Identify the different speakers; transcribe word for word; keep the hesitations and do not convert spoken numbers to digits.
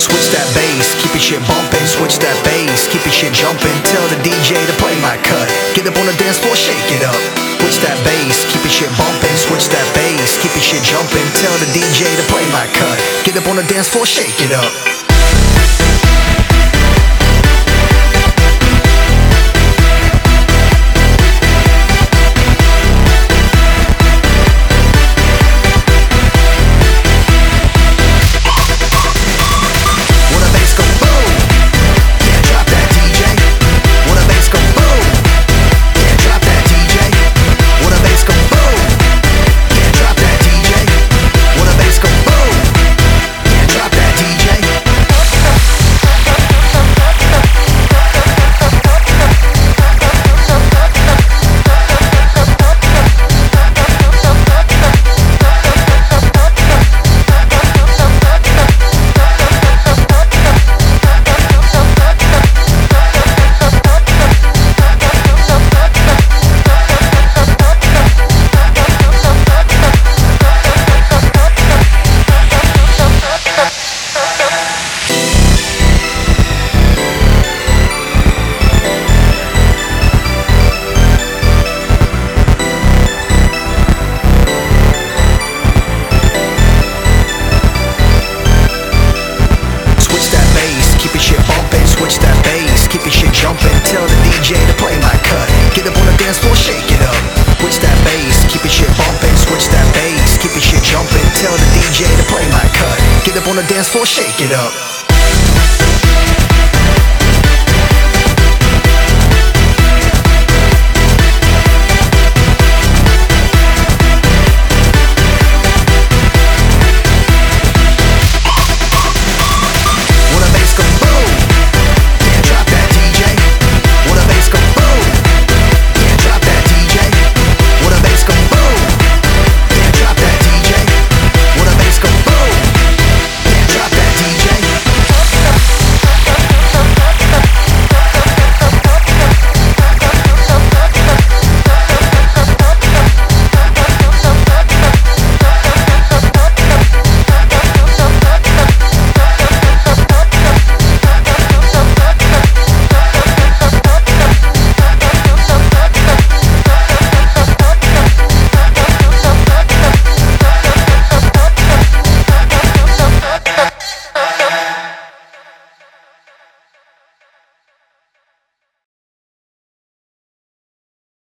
Speaker 1: Switch that bass, keep your shit bumping. Switch that bass, keep your shit jumping. Tell the D J to play my cut. Get up on the dance floor, shake it up. Switch that bass, keep your shit bumping. Switch that bass, keep your shit jumping. Tell the D J to play my cut. Get up on the dance floor, shake it up. Switch that bass, keep your shit jumping. Tell the D J to play my cut. Get up on the dance floor, shake it up. Switch that bass, keep your shit bumping. Switch that bass, keep your shit jumping. Tell the D J to play my cut. Get up on the dance floor, shake it up.